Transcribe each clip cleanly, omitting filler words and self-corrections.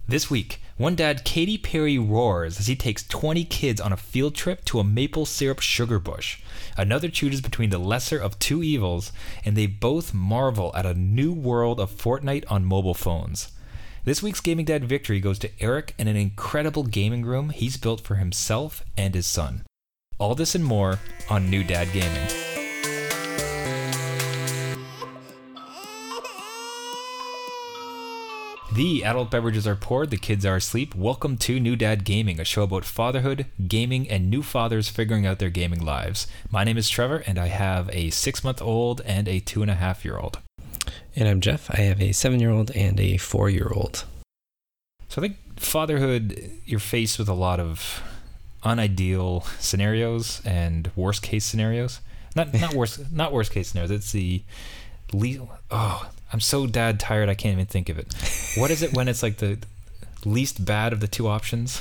This week, one dad, Katy Perry, roars as he takes 20 kids on a field trip to a maple syrup sugar bush. Another chooses between the lesser of two evils, and they both marvel at a new world of Fortnite on mobile phones. This week's Gaming Dad victory goes to Eric and an incredible gaming room he's built for himself and his son. All this and more on New Dad Gaming. The adult beverages are poured, the kids are asleep. Welcome to New Dad Gaming, a show about fatherhood, gaming, and new fathers figuring out their gaming lives. My name is Trevor, and I have a 6-month-old and a 2.5-year-old. And I'm Jeff. I have a 7-year-old and a 4-year-old. So I think fatherhood, you're faced with a lot of unideal scenarios and worst case scenarios. Not worst case scenarios. It's the least. Oh, I'm so dad tired I can't even think of it. What is it when it's like the least bad of the two options?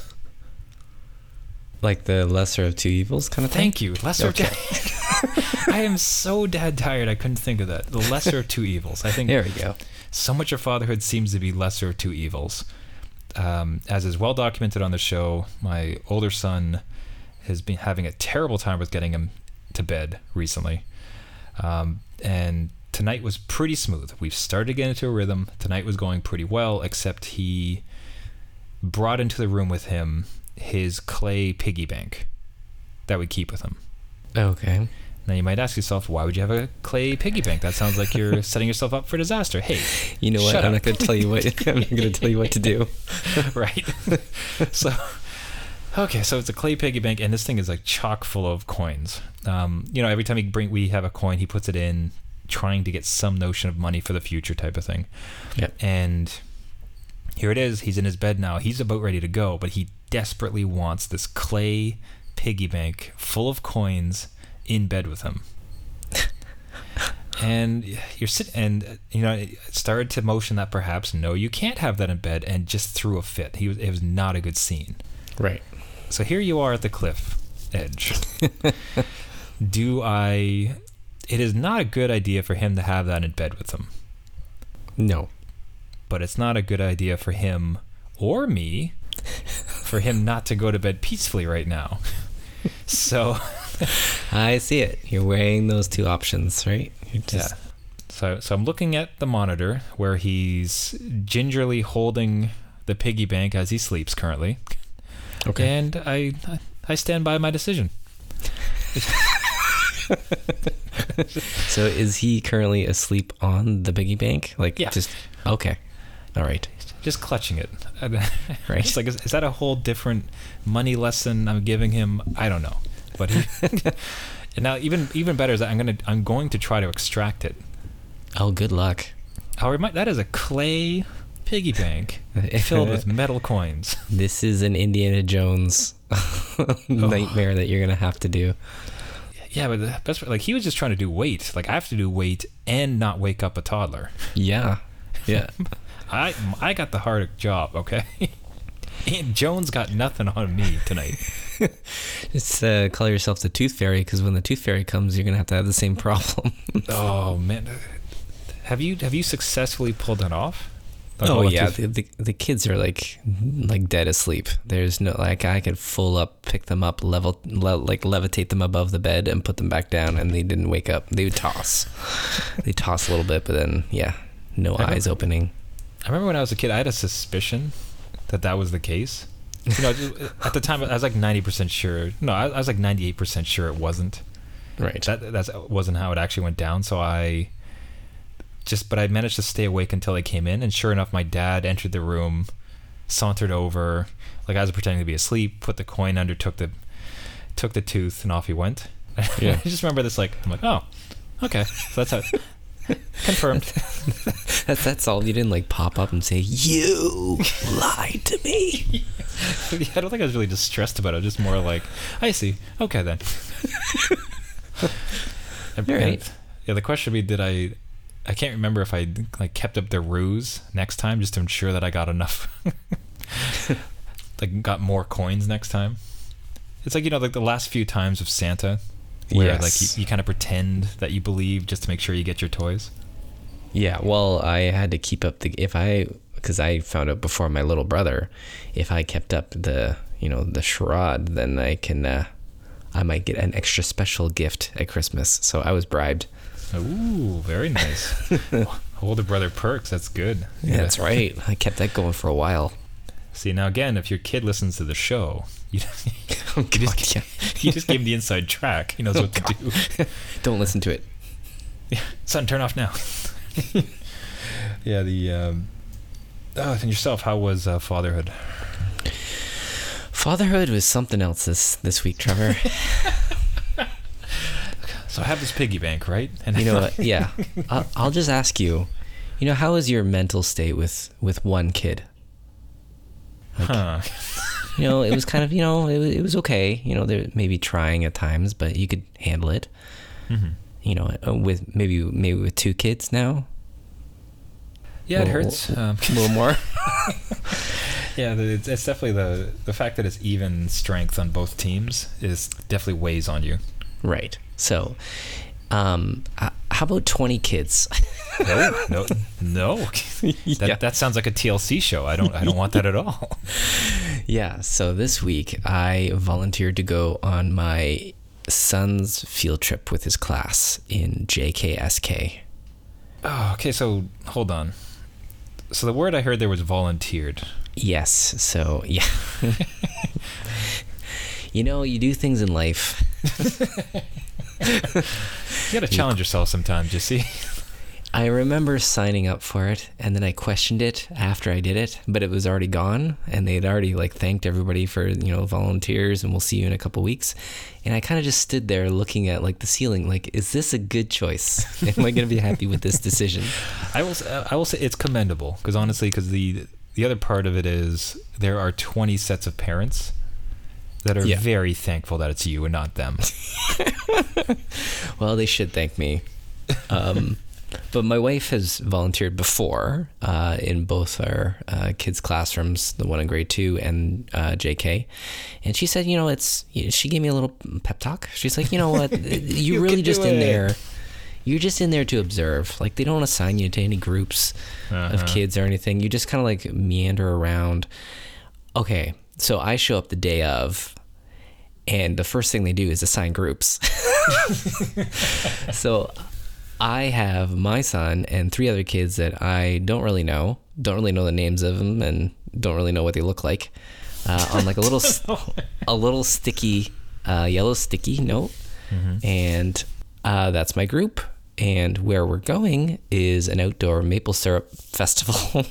Like the lesser of two evils kind of thing? Thank you. Lesser of two. I am so dad tired I couldn't think of that. The lesser of two evils. I think there we go. So much of fatherhood seems to be lesser of two evils. As is well documented on the show, my older son has been having a terrible time with getting him to bed recently. And tonight was pretty smooth. We've started to get into a rhythm. Tonight was going pretty well, except he brought into the room with him his clay piggy bank that we keep with him. Okay. Now you might ask yourself, why would you have a clay piggy bank? That sounds like you're setting yourself up for disaster. Hey, you know what? I'm not going to tell you what. I'm not going to tell you what to do. Right. So it's a clay piggy bank, and this thing is like chock full of coins. Every time we have a coin, he puts it in, trying to get some notion of money for the future type of thing. Yep. And here it is. He's in his bed now. He's about ready to go, but he desperately wants this clay piggy bank full of coins in bed with him. And you're sitting, and it started to motion that perhaps no, you can't have that in bed, and just threw a fit. It was not a good scene. Right. So here you are at the cliff edge. It is not a good idea for him to have that in bed with him. No. But it's not a good idea for him or me for him not to go to bed peacefully right now. So I see it. You're weighing those two options, right? Yeah. So I'm looking at the monitor where he's gingerly holding the piggy bank as he sleeps currently. Okay. And I stand by my decision. So is he currently asleep on the piggy bank? Yeah. Okay. All right. Just clutching it. Right. It's like, is that a whole different money lesson I'm giving him? I don't know. But and now even better is that I'm going to try to extract it. Oh, good luck. That is a clay piggy bank filled with metal coins. This is an Indiana Jones nightmare that you're gonna have to do. Yeah, but the best part, he was just trying to do weight. I have to do weight and not wake up a toddler. Yeah. I got the hard job, okay? And Jones got nothing on me tonight. Just call yourself the Tooth Fairy, because when the Tooth Fairy comes, you're gonna have to have the same problem. Oh man, have you successfully pulled it off? Oh yeah, the kids are like dead asleep. There's no I could full up pick them up, levitate them above the bed and put them back down, and they didn't wake up. They would toss. They toss a little bit, but then no eyes opening. I remember when I was a kid, I had a suspicion that was the case. At the time I was like 90% sure. No, I was like 98% sure it wasn't. Right. That wasn't how it actually went down. So but I managed to stay awake until they came in, and sure enough, my dad entered the room, sauntered over, I was pretending to be asleep, put the coin under, took the tooth, and off he went. Yeah. I just remember this, I'm like, oh, okay, so that's how. Confirmed. That's all. You didn't pop up and say, you lied to me. Yeah, I don't think I was really distressed about it. Just more I see. Okay then. Right. Yeah, the question would be, I can't remember if I kept up the ruse next time just to ensure that I got enough, got more coins next time. It's the last few times of Santa, where yes. you kind of pretend that you believe just to make sure you get your toys. Yeah, well, I had to keep up if I because I found out before my little brother, if I kept up the charade, then I might get an extra special gift at Christmas. So I was bribed. Ooh, very nice. Older brother perks. That's good. Yeah, that's right. I kept that going for a while. See, now again, if your kid listens to the show, you God, you just gave him the inside track. He knows what to do. Don't listen to it. Yeah, son, turn off now. Yeah, and yourself, how was fatherhood? Fatherhood was something else this week, Trevor. So I have this piggy bank, right? And you know what? Yeah. I'll just ask you, how is your mental state with one kid? It was kind of, it was okay. There maybe trying at times, but you could handle it. Mm-hmm. With maybe with 2 kids now. Yeah, it hurts. A little more. Yeah, it's definitely the fact that it's even strength on both teams is definitely weighs on you. Right. So, how about 20 kids? No. Yeah. That sounds like a TLC show. I don't want that at all. Yeah. So this week I volunteered to go on my son's field trip with his class in JKSK. Oh, okay. So hold on. So the word I heard there was volunteered. Yes. So yeah. You do things in life. You gotta challenge yourself sometimes, you see. I remember signing up for it, and then I questioned it after I did it, but it was already gone, and they had already thanked everybody for volunteers, and we'll see you in a couple weeks. And I kind of just stood there looking at the ceiling, is this a good choice? Am I going to be happy with this decision? I will say it's commendable because honestly, the other part of it is there are 20 sets of parents that are very thankful that it's you and not them. Well, they should thank me. But my wife has volunteered before in both our kids' classrooms, the one in grade 2 and JK. And she said, she gave me a little pep talk. She's like, you know what? You're really just in there. You're just in there to observe. They don't assign you to any groups of kids or anything. You just kind of meander around. Okay, so I show up the day of, and the first thing they do is assign groups. So I have my son and 3 other kids that I don't really know the names of them, and don't really know what they look like, on a little sticky, yellow sticky note. Mm-hmm. And that's my group. And where we're going is an outdoor maple syrup festival.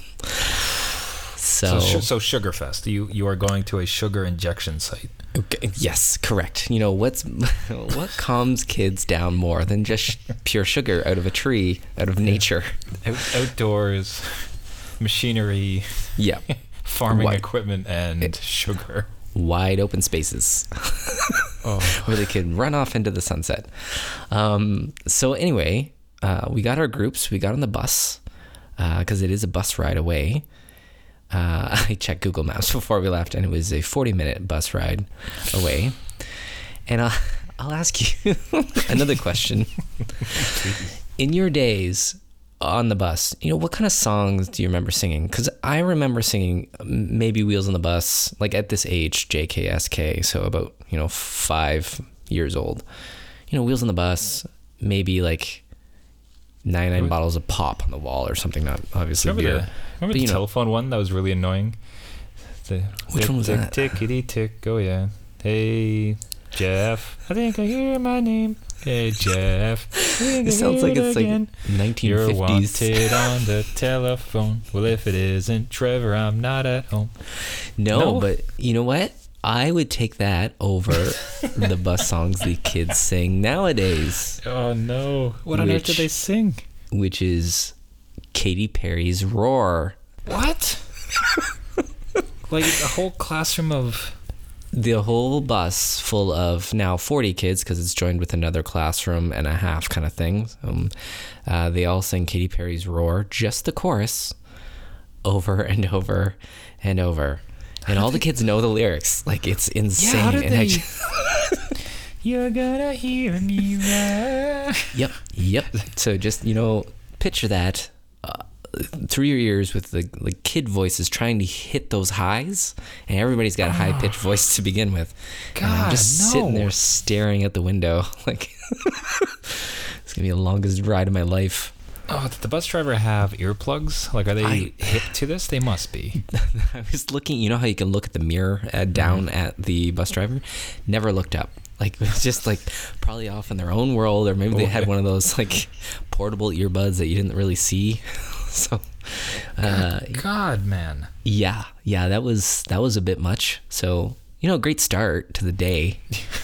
So Sugarfest. You are going to a sugar injection site. Okay, yes, correct. What calms kids down more than just pure sugar out of a tree, out of nature? Outdoors, machinery, farming equipment, and sugar. Wide open spaces where they could run off into the sunset. So anyway, we got our groups. We got on the bus because it is a bus ride away. I checked Google Maps before we left, and it was a 40-minute bus ride away. And I'll ask you another question. In your days on the bus, what kind of songs do you remember singing? Because I remember singing maybe Wheels on the Bus, at this age, JKSK, so about 5 years old. Wheels on the Bus, maybe 99 bottles of pop on the wall or something, not obviously beer. Remember the telephone one that was really annoying? Which one was that? Tickety tick, oh yeah. Hey, Jeff, I think I hear my name. Hey, Jeff. It sounds like it's again. 1950s. You're wanted on the telephone. Well, if it isn't Trevor, I'm not at home. No, but you know what? I would take that over the bus songs the kids sing nowadays. Oh, no. What on earth do they sing? Which is Katy Perry's Roar. What? A whole classroom of... The whole bus full of now 40 kids, because it's joined with another classroom and a half kind of thing. They all sing Katy Perry's Roar, just the chorus, over and over and over. And all the kids know the lyrics. It's insane. Yeah, how did they... You're gonna hear me roar. Yep. So just, picture that. through your ears with the kid voices trying to hit those highs, and everybody's got a high pitched voice to begin with. And I'm just sitting there staring at the window, like it's gonna be the longest ride of my life. Oh, did the bus driver have earplugs? Like, are they hip to this? They must be. I was looking, you know how you can look at the mirror down at the bus driver? Never looked up. Like, it was just like probably off in their own world, or maybe they had one of those like portable earbuds that you didn't really see. So, God, man. Yeah, that was a bit much. So, great start to the day.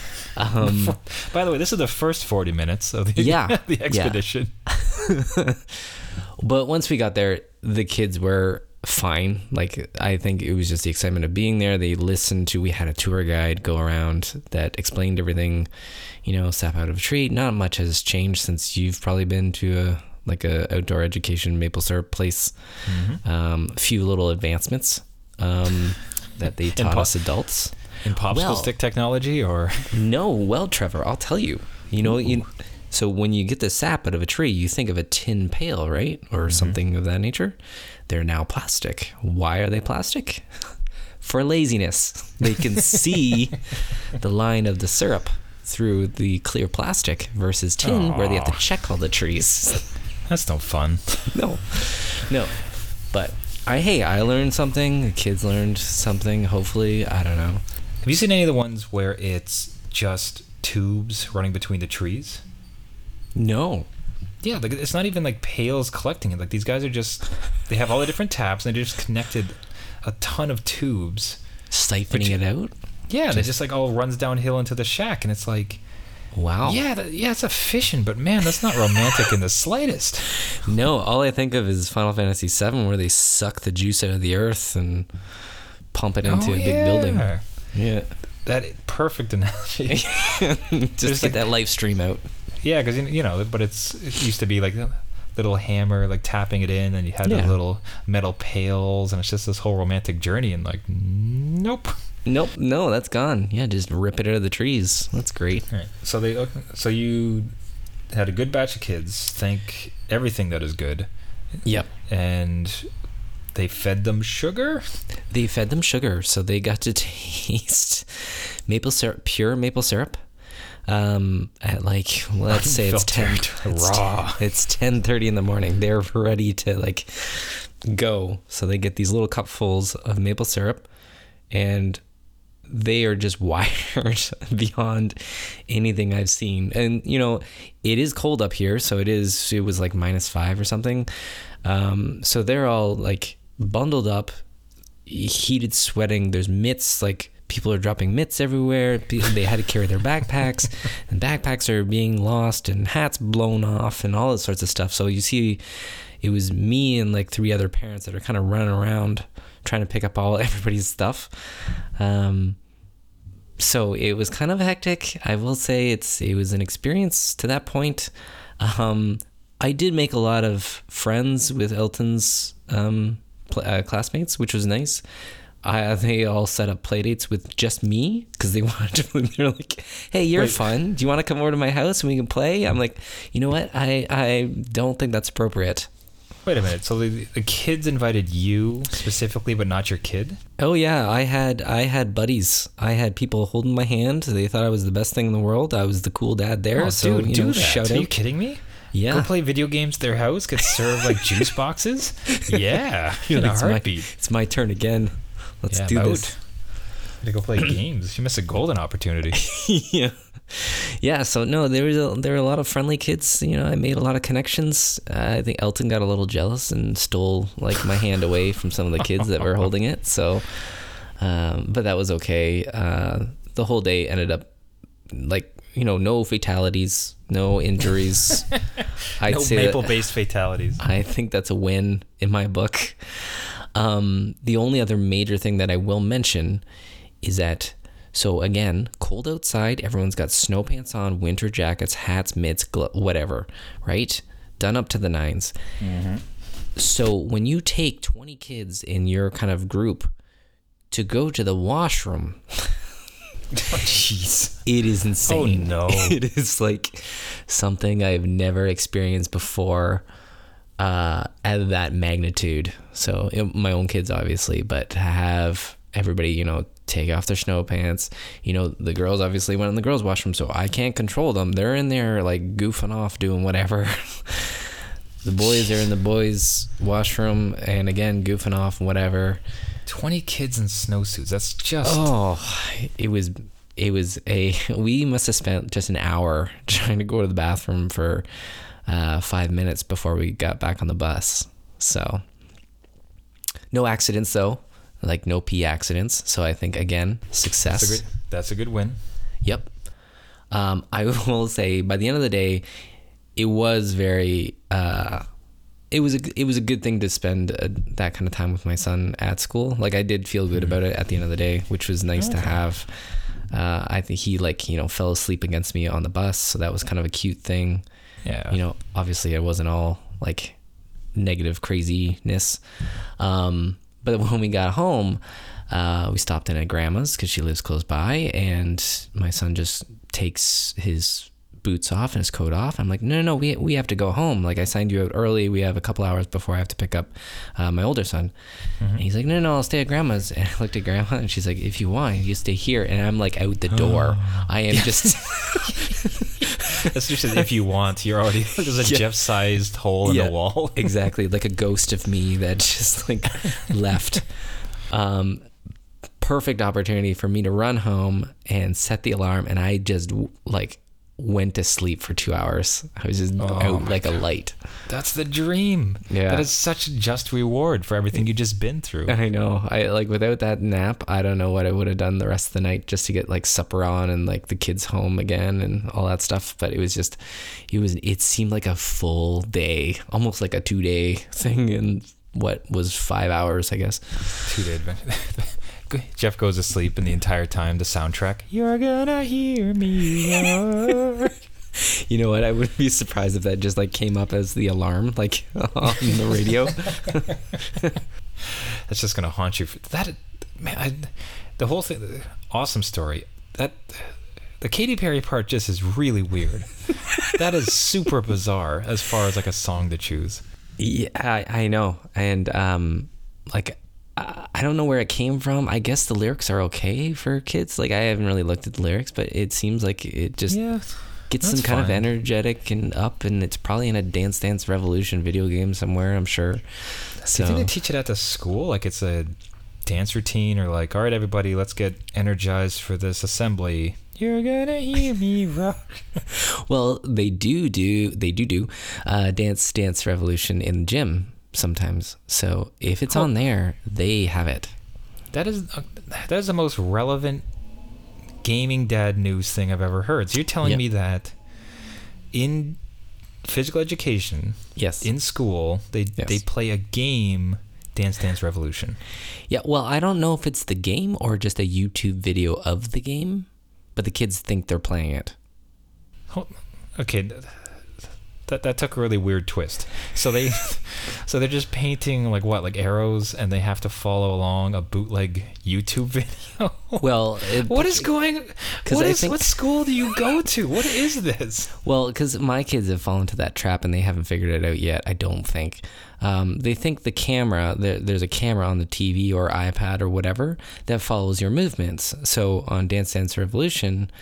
By the way, this is the first 40 minutes of the expedition. Yeah. But once we got there, the kids were fine. Like, I think it was just the excitement of being there. They listened to, we had a tour guide go around that explained everything, sap out of a tree. Not much has changed since you've probably been to a outdoor education maple syrup place. A few little advancements that they taught us adults. In popsicle stick technology, or? No, well, Trevor, I'll tell you. So when you get the sap out of a tree, you think of a tin pail, right? Or something of that nature. They're now plastic. Why are they plastic? For laziness. They can see the line of the syrup through the clear plastic versus tin, where they have to check all the trees. That's no fun. No. But I learned something. The kids learned something, hopefully. I don't know. Have you seen any of the ones where it's just tubes running between the trees? No. Yeah, like, it's not even like pails collecting it. Like, these guys are just, they have all the different taps, and they just connected a ton of tubes. Siphoning it out? Yeah, it just like all runs downhill into the shack, and it's like, wow. Yeah, it's efficient, but man, that's not romantic in the slightest. No, all I think of is Final Fantasy VII, where they suck the juice out of the earth and pump it into a big building. Yeah. That perfect analogy. Just get that live stream out. Yeah, because but it used to be like a little hammer, like tapping it in, and you had the little metal pails, and it's just this whole romantic journey. And like, nope, no, that's gone. Yeah, just rip it out of the trees. That's great. Right. So you had a good batch of kids. Thank everything that is good. Yep. And they fed them sugar. They fed them sugar, so they got to taste maple syrup, pure maple syrup. At like, let's say it's 10:30 in the morning. They're ready to go. So they get these little cupfuls of maple syrup, and they are just wired beyond anything I've seen. And it is cold up here, so it was like -5 or something. So they're all like bundled up, heated, sweating. There's mitts, like people are dropping mitts everywhere. They had to carry their backpacks, and backpacks are being lost, and hats blown off, and all that sorts of stuff. So you see, it was me and like 3 other parents that are kind of running around trying to pick up everybody's stuff. So it was kind of hectic. I will say it was an experience to that point. I did make a lot of friends with Elton's classmates, which was nice. They all set up play dates with just me because they wanted to. They're like, "Hey, you're fun. Do you want to come over to my house and we can play?" I'm like, you know what? I don't think that's appropriate. Wait a minute. So the kids invited you specifically, but not your kid? Oh yeah, I had buddies. I had people holding my hand. They thought I was the best thing in the world. I was the cool dad there. Oh, so dude, do that. Shout Are out. you kidding me? Yeah. Go play video games at their house. Get served like juice boxes. Yeah, in a heartbeat. It's my turn again. Let's do this. To go play games. You missed a golden opportunity. Yeah. So no, there were a lot of friendly kids. I made a lot of connections. I think Elton got a little jealous and stole like my hand away from some of the kids that were holding it. So, but that was okay. The whole day ended up like no fatalities, no injuries. I'd no say maple-based fatalities. I think that's a win in my book. The only other major thing that I will mention is that, so again, cold outside, everyone's got snow pants on, winter jackets, hats, mitts, whatever, right? Done up to the nines. Mm-hmm. So when you take 20 kids in your kind of group to go to the washroom, jeez, it is insane. Oh no. It is like something I've never experienced before. at that magnitude. So my own kids, obviously, but to have everybody, take off their snow pants. The girls obviously went in the girls' washroom, so I can't control them. They're in there like goofing off, doing whatever. The boys are in the boys' washroom and again goofing off and whatever. 20 kids in snowsuits. That's just... we must have spent just an hour trying to go to the bathroom for 5 minutes before we got back on the bus. So no accidents though, like no pee accidents. So I think again, success. That's a good win. Yep. I will say by the end of the day, it was very, it was a good thing to spend that kind of time with my son at school. Like I did feel good about it at the end of the day, which was nice to have. I think he fell asleep against me on the bus. So that was kind of a cute thing. Yeah. Obviously it wasn't all like negative craziness. But when we got home, we stopped in at grandma's because she lives close by, and my son just takes his boots off and his coat off. I'm like, no, we have to go home. Like I signed you out early. We have a couple hours before I have to pick up my older son. Mm-hmm. And he's like, no, I'll stay at grandma's. And I looked at grandma and she's like, if you want, you stay here. And I'm like out the door. I am just... That's just if you want, you're already... There's a Jeff-sized hole in the wall. Exactly. Like a ghost of me that just like left. Perfect opportunity for me to run home and set the alarm. And I just like... went to sleep for 2 hours. I was just out like a light. That's the dream. Yeah. That is such a just reward for everything you just been through. I know. I like without that nap, I don't know what I would have done the rest of the night just to get like supper on and like the kids home again and all that stuff. But it seemed like a full day, almost like a 2-day thing in what was 5 hours, I guess. 2-day adventure. Jeff goes to sleep, and the entire time the soundtrack, you're gonna hear me roar. You know what? I wouldn't be surprised if that just like came up as the alarm, like on the radio. That's just gonna haunt you. The whole thing, awesome story. That the Katy Perry part just is really weird. That is super bizarre as far as like a song to choose. Yeah, I know, and I don't know where it came from. I guess the lyrics are okay for kids. Like I haven't really looked at the lyrics, but it seems like it just gets them kind of energetic and up, and it's probably in a Dance Dance Revolution video game somewhere, I'm sure. So, do you think they teach it at the school? Like it's a dance routine, or like, all right, everybody, let's get energized for this assembly. You're gonna hear me rock. Well, they do Dance Dance Revolution in the gym sometimes. So if it's on there, they have it. That is the most relevant gaming dad news thing I've ever heard. So you're telling me that in physical education, in school, they play a game, Dance Dance Revolution. Yeah, well, I don't know if it's the game or just a YouTube video of the game, but the kids think they're playing it. Okay, that took a really weird twist. So they're just painting like arrows, and they have to follow along a bootleg YouTube video. Well, what school do you go to? What is this? Well, because my kids have fallen into that trap and they haven't figured it out yet. I don't think. They think the camera, there's a camera on the TV or iPad or whatever that follows your movements. So on Dance Dance Revolution,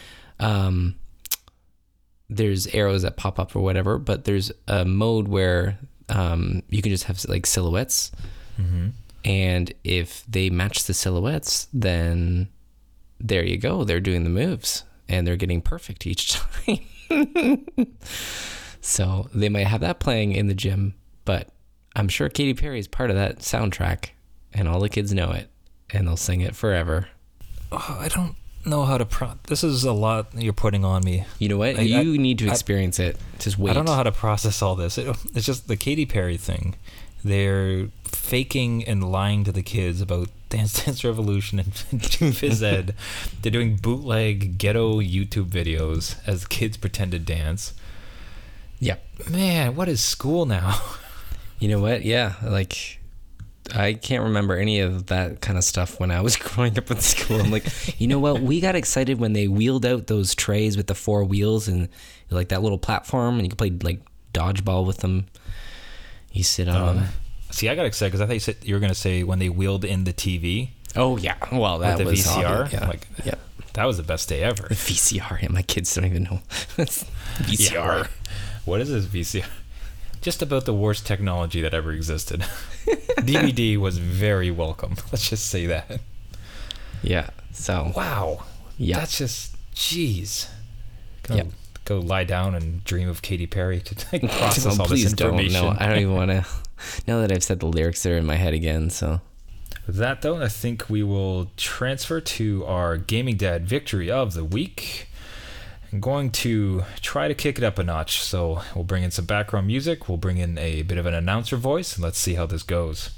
there's arrows that pop up or whatever, but there's a mode where you can just have like silhouettes. Mm-hmm. And if they match the silhouettes, then there you go. They're doing the moves and they're getting perfect each time. So they might have that playing in the gym, but I'm sure Katy Perry is part of that soundtrack and all the kids know it and they'll sing it forever. Oh, I don't know how to this is a lot you're putting on me. You know what? You need to experience it. Just wait. I don't know how to process all this. It's just the Katy Perry thing. They're faking and lying to the kids about Dance Dance Revolution and Phys Ed. They're doing bootleg ghetto YouTube videos as kids pretend to dance. Yep. Man, what is school now? You know what? Yeah, like I can't remember any of that kind of stuff when I was growing up in school. I'm like, you know what? We got excited when they wheeled out those trays with the 4 wheels and like that little platform, and you could play like dodgeball with them. You sit on them. See, I got excited because I thought you were going to say when they wheeled in the TV. Oh, yeah. Well, that with the was VCR. Yeah. Yeah. That was the best day ever. The VCR. Yeah, my kids don't even know. VCR. Yeah, right. What is this VCR? Just about the worst technology that ever existed. DVD was very welcome. Let's just say that. Yeah. So. Wow. Yeah. That's just, jeez. Go lie down and dream of Katy Perry to process all this information. No, I don't even want to. Now that I've said the lyrics, they're in my head again. So. With that, though, I think we will transfer to our Gaming Dad Victory of the Week. I'm going to try to kick it up a notch. So we'll bring in some background music. We'll bring in a bit of an announcer voice, and let's see how this goes.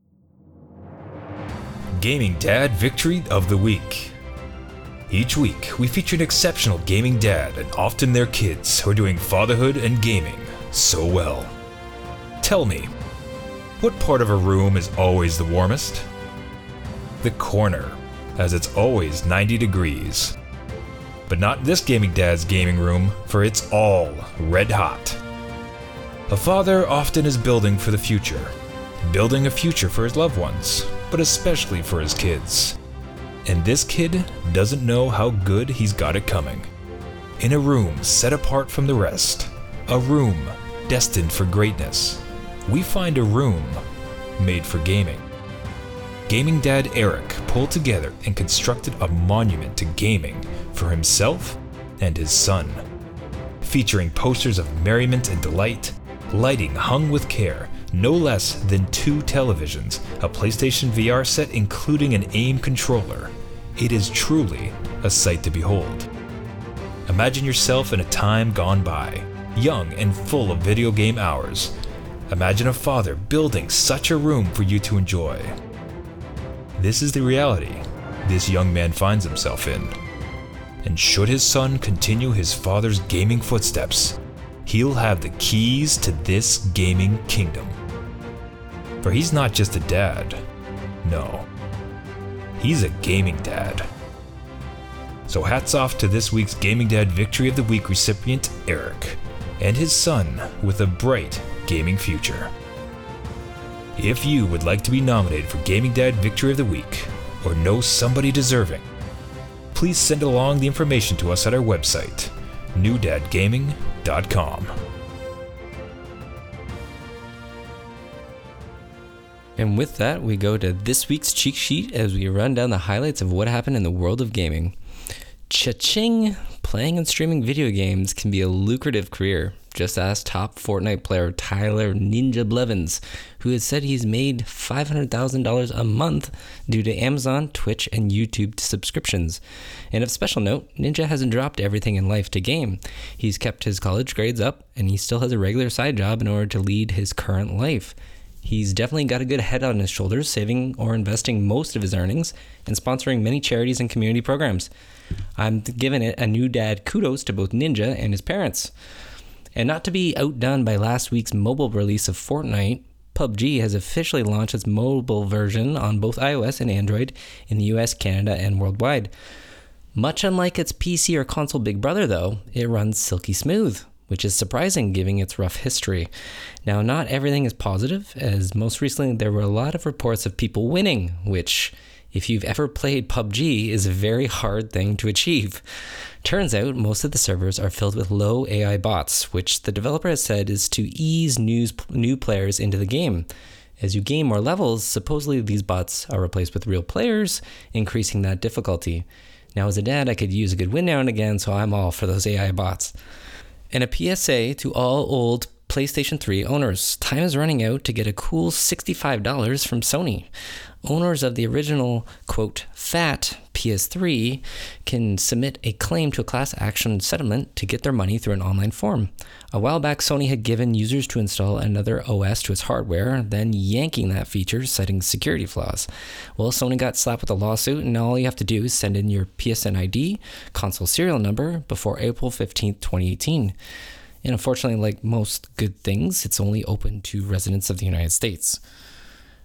Gaming Dad Victory of the Week. Each week, we feature an exceptional gaming dad and often their kids who are doing fatherhood and gaming so well. Tell me, what part of a room is always the warmest? The corner, as it's always 90 degrees. But not this gaming dad's gaming room, for it's all red hot. A father often is building for the future, building a future for his loved ones, but especially for his kids. And this kid doesn't know how good he's got it coming. In a room set apart from the rest, a room destined for greatness, we find a room made for gaming. Gaming Dad Eric pulled together and constructed a monument to gaming for himself and his son. Featuring posters of merriment and delight, lighting hung with care, no less than 2 televisions, a PlayStation VR set including an aim controller. It is truly a sight to behold. Imagine yourself in a time gone by, young and full of video game hours. Imagine a father building such a room for you to enjoy. This is the reality this young man finds himself in. And should his son continue his father's gaming footsteps, he'll have the keys to this gaming kingdom. For he's not just a dad. No. He's a gaming dad. So hats off to this week's Gaming Dad Victory of the Week recipient, Eric, and his son with a bright gaming future. If you would like to be nominated for Gaming Dad Victory of the Week, or know somebody deserving, please send along the information to us at our website, newdadgaming.com. And with that, we go to this week's cheat sheet as we run down the highlights of what happened in the world of gaming. Cha-ching! Playing and streaming video games can be a lucrative career. Just ask top Fortnite player Tyler Ninja Blevins, who has said he's made $500,000 a month due to Amazon, Twitch, and YouTube subscriptions. And of special note, Ninja hasn't dropped everything in life to game. He's kept his college grades up, and he still has a regular side job in order to lead his current life. He's definitely got a good head on his shoulders, saving or investing most of his earnings and sponsoring many charities and community programs. I'm giving it a new dad kudos to both Ninja and his parents. And not to be outdone by last week's mobile release of Fortnite, PUBG has officially launched its mobile version on both iOS and Android in the US, Canada, and worldwide. Much unlike its PC or console big brother, though, it runs silky smooth, which is surprising given its rough history. Now, not everything is positive, as most recently there were a lot of reports of people winning, which, if you've ever played PUBG, is a very hard thing to achieve. Turns out most of the servers are filled with low AI bots, which the developer has said is to ease new players into the game. As you gain more levels, supposedly these bots are replaced with real players, increasing that difficulty. Now, as a dad, I could use a good win now and again, so I'm all for those AI bots. And a PSA to all old PlayStation 3 owners. Time is running out to get a cool $65 from Sony. Owners of the original, quote, fat PS3 can submit a claim to a class action settlement to get their money through an online form. A while back, Sony had given users to install another OS to its hardware, then yanking that feature, citing security flaws. Well, Sony got slapped with a lawsuit, and all you have to do is send in your PSN ID, console serial number, before April 15th, 2018. And unfortunately, like most good things, it's only open to residents of the United States.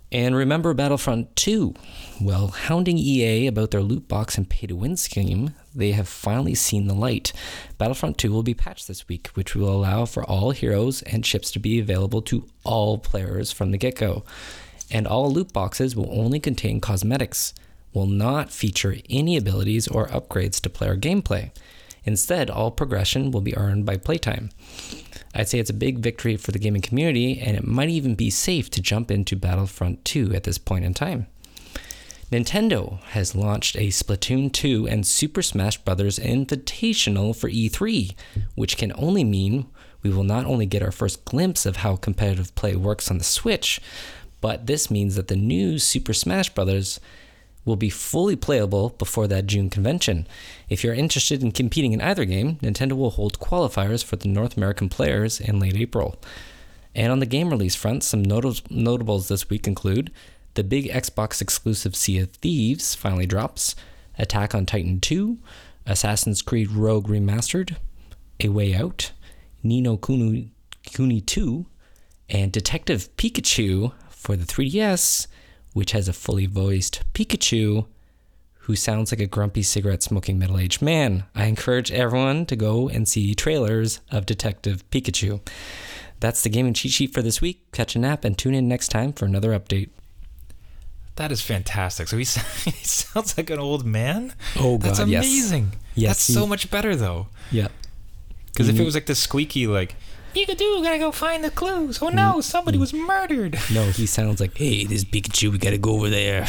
And remember Battlefront 2? Well, hounding EA about their loot box and pay-to-win scheme, they have finally seen the light. Battlefront 2 will be patched this week, which will allow for all heroes and ships to be available to all players from the get-go. And all loot boxes will only contain cosmetics, will not feature any abilities or upgrades to player gameplay. Instead, all progression will be earned by playtime. I'd say it's a big victory for the gaming community, and it might even be safe to jump into Battlefront 2 at this point in time. Nintendo has launched a Splatoon 2 and Super Smash Bros. Invitational for E3, which can only mean we will not only get our first glimpse of how competitive play works on the Switch, but this means that the new Super Smash Bros. Will be fully playable before that June convention. If you're interested in competing in either game, Nintendo will hold qualifiers for the North American players in late April. And on the game release front, some notables this week include the big Xbox exclusive Sea of Thieves finally drops, Attack on Titan 2, Assassin's Creed Rogue Remastered, A Way Out, Ni no Kuni 2, and Detective Pikachu for the 3DS, which has a fully voiced Pikachu who sounds like a grumpy cigarette-smoking middle-aged man. I encourage everyone to go and see trailers of Detective Pikachu. That's the gaming cheat sheet for this week. Catch a nap and tune in next time for another update. That is fantastic. So he sounds like an old man? Oh, God, that's amazing. Yes. That's so much better, though. Yeah. Because if it was like the squeaky, like, Pikachu, gotta go find the clues. Oh no, somebody was murdered. No, he sounds like, hey, this is Pikachu, we gotta go over there.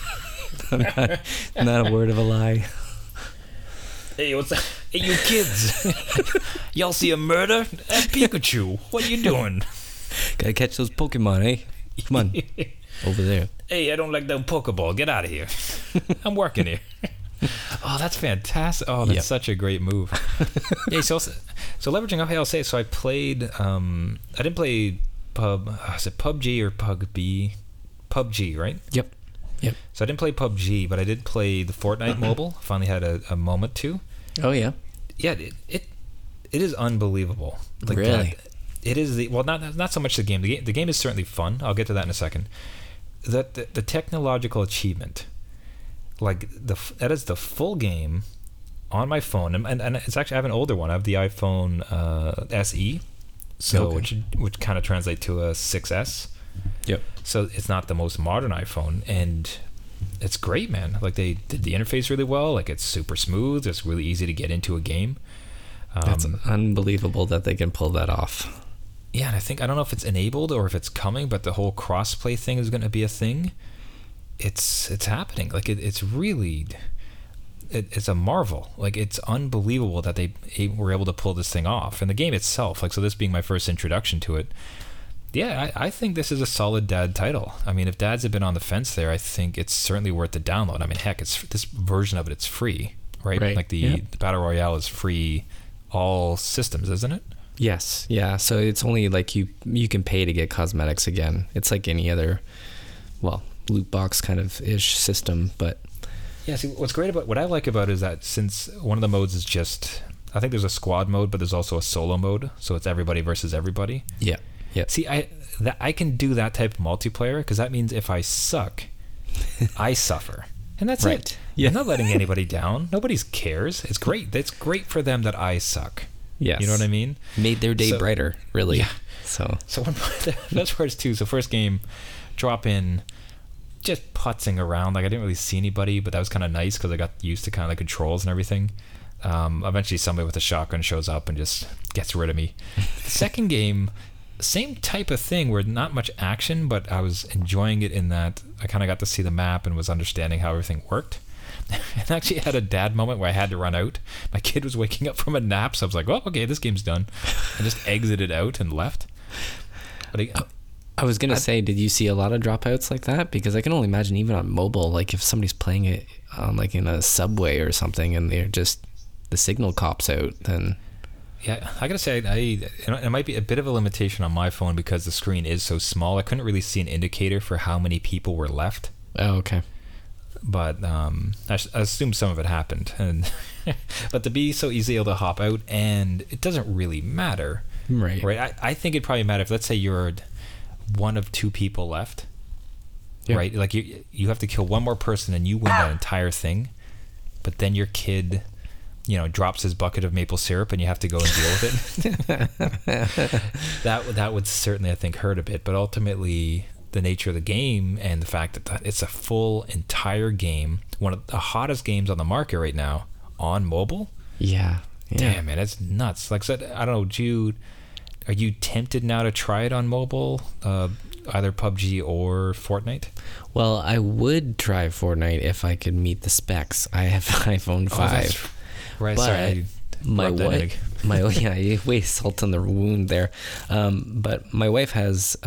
not a word of a lie. Hey, what's that? Hey, you kids. Y'all see a murder? Pikachu, what are you doing? Gotta catch those Pokemon, eh? Come on, over there. Hey, I don't like that Pokeball. Get out of here. I'm working here. Oh, that's fantastic. Oh, that's such a great move. Yeah, so leveraging up, I'll say, so I played, I didn't play is it PUBG or PUBG? PUBG, right? Yep. So I didn't play PUBG, but I did play the Fortnite mobile. Finally had a moment to. Oh, yeah. Yeah, it is unbelievable. Like really? It is not so much the game. The game is certainly fun. I'll get to that in a second. The technological achievement. Like that is the full game on my phone, and it's actually I have an older one. I have the iPhone SE, so okay. which kind of translates to a 6S. Yep. So it's not the most modern iPhone, and it's great, man. Like they did the interface really well. Like it's super smooth. It's really easy to get into a game. That's unbelievable that they can pull that off. Yeah, and I don't know if it's enabled or if it's coming, but the whole crossplay thing is going to be a thing. It's happening. Like it's really it's a marvel. Like it's unbelievable that they were able to pull this thing off. And the game itself, like, so this being my first introduction to it, yeah, I think this is a solid dad title. I mean, if dads have been on the fence there, I think it's certainly worth the download. I mean, heck, it's this version of it. It's free, right? Like the Battle Royale is free, all systems, isn't it? Yes. Yeah. So it's only like you can pay to get cosmetics again. It's like any other, loot box kind of ish system, but yeah. See, what I like about it is that since one of the modes is just, I think there's a squad mode, but there's also a solo mode, so it's everybody versus everybody. Yeah. See, I can do that type of multiplayer because that means if I suck, I suffer, and that's right. it. Yeah. I'm not letting anybody down. Nobody cares. It's great. It's great for them that I suck. Yes. You know what I mean? Made their day brighter, really. Yeah. So that's first too. So first game, drop in, just putzing around. Like I didn't really see anybody, but that was kind of nice because I got used to kind of the controls and everything. Eventually somebody with a shotgun shows up and just gets rid of me. The second game, same type of thing where not much action, but I was enjoying it in that I kind of got to see the map and was understanding how everything worked. And actually had a dad moment where I had to run out. My kid was waking up from a nap, so I was like, well, okay, this game's done. I just exited out and left. But I was going to say, did you see a lot of dropouts like that? Because I can only imagine even on mobile, like if somebody's playing it on like in a subway or something and they're just, the signal cops out, then... Yeah, I gotta say, it might be a bit of a limitation on my phone because the screen is so small. I couldn't really see an indicator for how many people were left. Oh, okay. But I assume some of it happened, and but to be so easy able to hop out, and it doesn't really matter, right? I think it'd probably matter if, let's say, you're one of two people left, Yeah. right? Like you have to kill one more person and you win that entire thing, but then your kid, drops his bucket of maple syrup and you have to go and deal with it. that would certainly, I think, hurt a bit. But ultimately, the nature of the game and the fact that it's a full entire game, one of the hottest games on the market right now on mobile. Yeah. Damn, man, it's nuts. Like I said, I don't know, Jude, are you tempted now to try it on mobile, either PUBG or Fortnite? Well, I would try Fortnite if I could meet the specs. I have iPhone 5. Right, but sorry. My wife, you waste salt on the wound there. But my wife has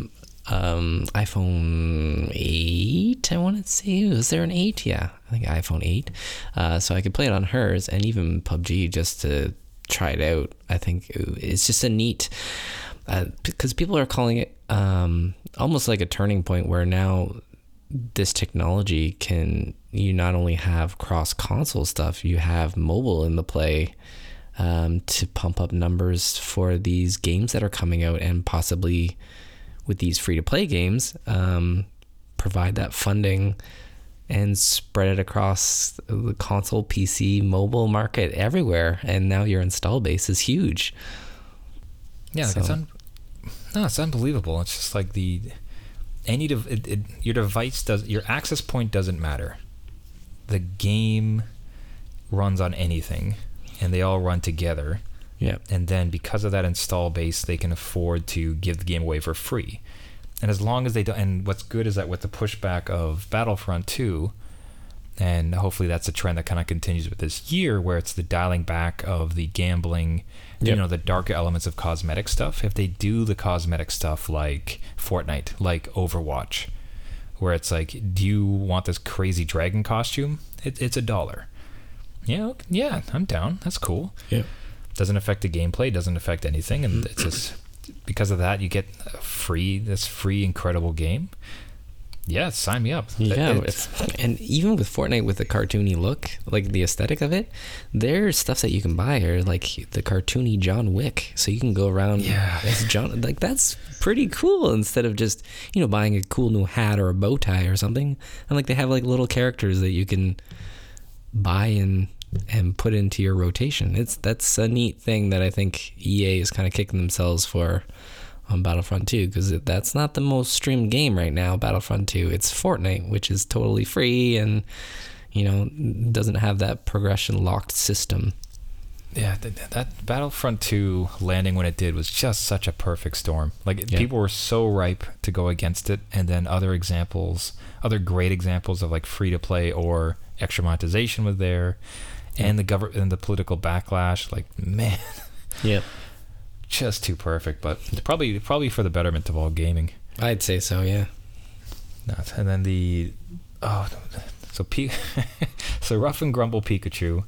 iPhone 8, I want to say. Was there an 8? Yeah, I think iPhone 8. So I could play it on hers, and even PUBG just to try it out. I think it's just a neat, because people are calling it almost like a turning point where now this technology you not only have cross console stuff, you have mobile in the play to pump up numbers for these games that are coming out, and possibly with these free to play games, provide that funding and spread it across the console, PC, mobile market everywhere. And now your install base is huge. Yeah, so. It's unbelievable. It's just like your device your access point doesn't matter. The game runs on anything, and they all run together. Yeah. And then because of that install base, they can afford to give the game away for free. And as long as they don't, and what's good is that with the pushback of Battlefront 2, and hopefully that's a trend that kind of continues with this year, where it's the dialing back of the gambling, Yep. the darker elements of cosmetic stuff. If they do the cosmetic stuff like Fortnite, like Overwatch, where it's like, do you want this crazy dragon costume? It's $1. Yeah, I'm down. That's cool. Yeah. Doesn't affect the gameplay, doesn't affect anything, and it's just because of that you get this free incredible game. Yeah, sign me up. Yeah, and even with Fortnite, with the cartoony look, like the aesthetic of it, there's stuff that you can buy, or like the cartoony John Wick, so you can go around as John. Like, that's pretty cool. Instead of just buying a cool new hat or a bow tie or something, and like they have like little characters that you can buy and put into your rotation. That's a neat thing that I think EA is kind of kicking themselves for on Battlefront 2, because that's not the most streamed game right now, Battlefront 2. It's Fortnite, which is totally free and doesn't have that progression locked system. Yeah, that Battlefront 2 landing when it did was just such a perfect storm. Like, people were so ripe to go against it, and then other great examples of like free to play or extra monetization was there, and the government and the political backlash. Like, man, Yep. just too perfect. But probably for the betterment of all gaming. I'd say so. Yeah. And then so Rough and Grumble Pikachu.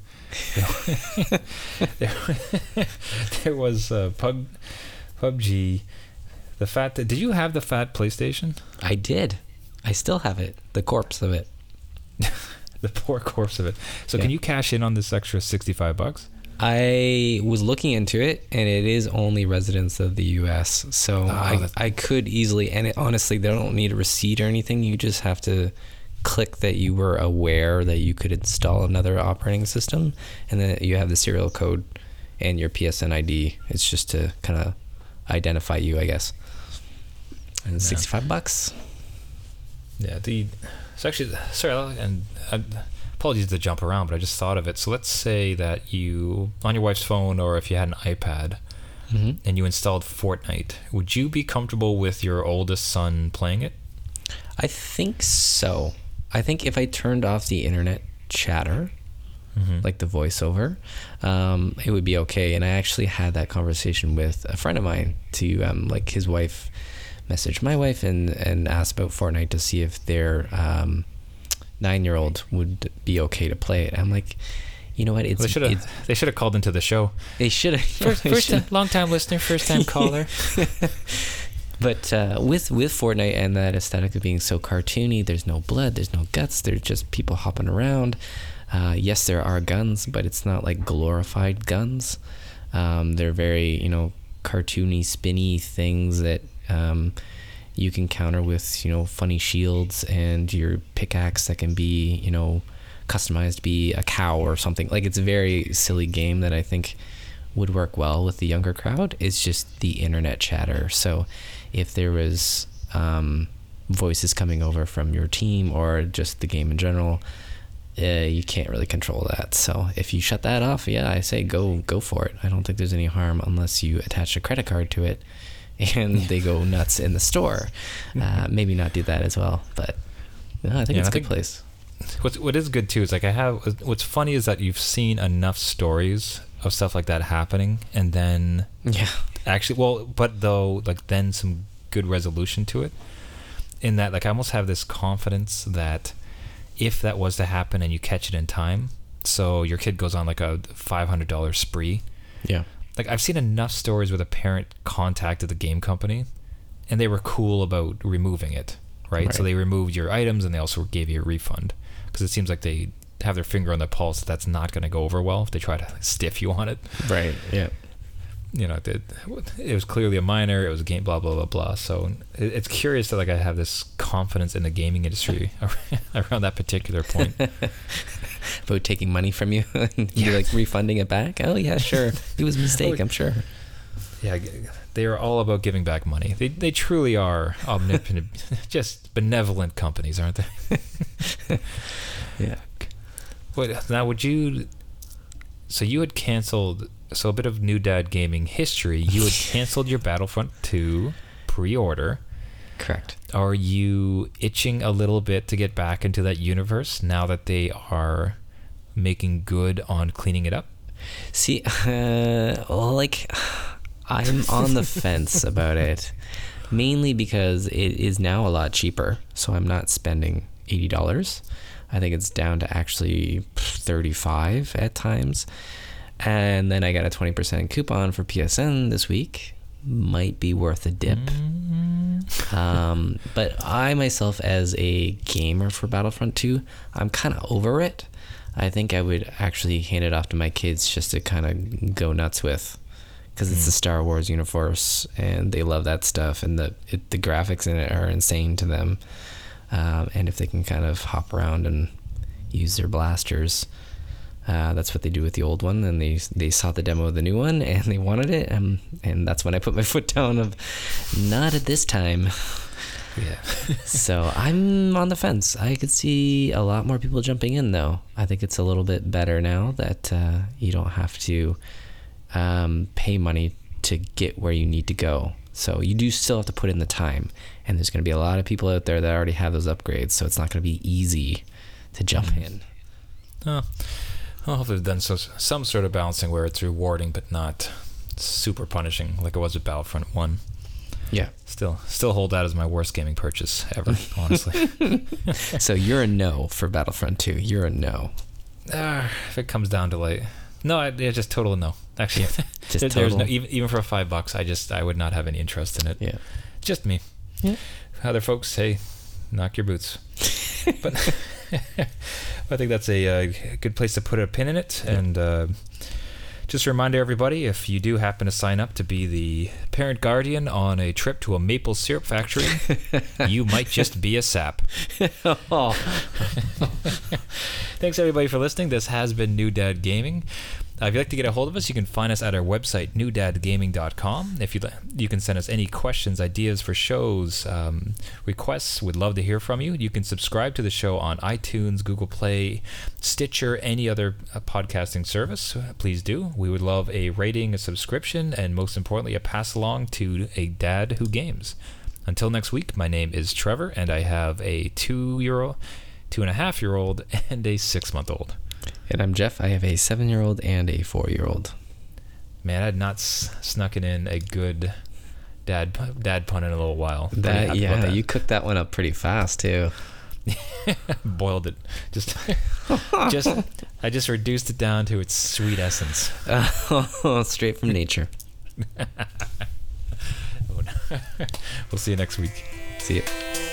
there was PUBG. Did you have the fat PlayStation? I did. I still have it. The corpse of it. The poor corpse of it. So can you cash in on this extra $65? I was looking into it, and it is only residents of the U.S. So I could easily, and honestly, they don't need a receipt or anything. You just have to click that you were aware that you could install another operating system, and then you have the serial code and your PSN ID. It's just to kind of identify you, I guess. And $65. Yeah, it's actually, sorry, and apologies to jump around, but I just thought of it. So let's say that you, on your wife's phone, or if you had an iPad, and you installed Fortnite, would you be comfortable with your oldest son playing it? I think so. I think if I turned off the internet chatter, like the voiceover, it would be okay. And I actually had that conversation with a friend of mine to, like, his wife messaged my wife and asked about Fortnite to see if their 9-year-old would be okay to play it. I'm like, you know what? They should have called into the show. They should have. First time, long time listener, first time caller. But with Fortnite and that aesthetic of being so cartoony, there's no blood, there's no guts, there's just people hopping around. Yes, there are guns, but it's not like glorified guns. They're very, cartoony, spinny things that you can counter with, you know, funny shields, and your pickaxe that can be, you know, customized to be a cow or something. Like, it's a very silly game that I think would work well with the younger crowd. It's just the internet chatter. So if there was voices coming over from your team or just the game in general, you can't really control that. So if you shut that off, yeah, I say go for it. I don't think there's any harm unless you attach a credit card to it and they go nuts in the store. Maybe not do that as well, but I think it's a good place. What is good too is like what's funny is that you've seen enough stories of stuff like that happening, and then then some good resolution to it. In that, like, I almost have this confidence that if that was to happen and you catch it in time, so your kid goes on like a $500 spree. Yeah. Like, I've seen enough stories where the parent contacted the game company and they were cool about removing it, right? So they removed your items and they also gave you a refund, because it seems like they have their finger on the pulse that that's not going to go over well if they try to stiff you on it. Right, yeah. You know, it was clearly a minor, it was a game, blah, blah, blah, blah. So it's curious that, like, I have this confidence in the gaming industry around that particular point. About taking money from you and you're like refunding it back? Oh, yeah, sure. It was a mistake, I'm sure. Yeah, they are all about giving back money. They truly are omnipotent, just benevolent companies, aren't they? Yeah. Now, so you had canceled, so a bit of New Dad Gaming history, you had canceled your Battlefront 2 pre-order. Correct. Are you itching a little bit to get back into that universe now that they are making good on cleaning it up? See, like, I'm on the fence about it, mainly because it is now a lot cheaper, so I'm not spending $80. I think it's down to actually $35 at times. And then I got a 20% coupon for PSN this week. Might be worth a dip. But I myself, as a gamer for Battlefront 2, I'm kind of over it. I think I would actually hand it off to my kids just to kind of go nuts with, because it's the Star Wars universe and they love that stuff, and the graphics in it are insane to them. And if they can kind of hop around and use their blasters, that's what they do with the old one. And they saw the demo of the new one and they wanted it, and that's when I put my foot down of not at this time. Yeah. So I'm on the fence. I could see a lot more people jumping in, though. I think it's a little bit better now that you don't have to pay money to get where you need to go. So you do still have to put in the time, and there's going to be a lot of people out there that already have those upgrades, so it's not going to be easy to jump in. Well, hopefully they've done some sort of balancing where it's rewarding but not super punishing like it was with Battlefront 1. Yeah. Still hold that as my worst gaming purchase ever, honestly. So you're a no for Battlefront 2. You're a no. If it comes down to like... No, just total no. Actually, just there's no, even for $5, I would not have any interest in it. Yeah. Just me. Yeah. Other folks say, knock your boots. But I think that's a good place to put a pin in it. Yeah. And just a reminder, everybody, if you do happen to sign up to be the parent guardian on a trip to a maple syrup factory, you might just be a sap. Oh. Thanks, everybody, for listening. This has been New Dad Gaming. If you'd like to get a hold of us, you can find us at our website, newdadgaming.com. If you can send us any questions, ideas for shows, requests. We'd love to hear from you. You can subscribe to the show on iTunes, Google Play, Stitcher, any other podcasting service. Please do. We would love a rating, a subscription, and most importantly, a pass along to a dad who games. Until next week, my name is Trevor, and I have a 2.5-year-old, and a 6-month-old. And I'm Jeff. I have a 7-year-old and a 4-year-old. Man, I had not snuck it in a good dad pun in a little while. That you cooked that one up pretty fast too. Boiled it. I just reduced it down to its sweet essence. Straight from nature. We'll see you next week. See you.